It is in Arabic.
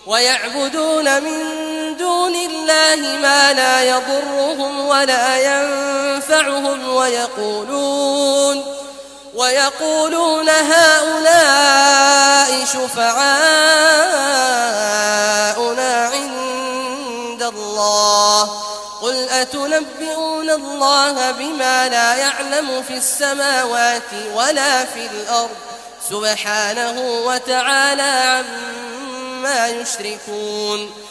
ويعبدون من دون الله ما لا يضرهم ولا ينفعهم ويقولون هؤلاء شفعاؤنا عند الله قل أتنبئون الله بما لا يعلم في السماوات ولا في الأرض سبحانه وتعالى عما يشركون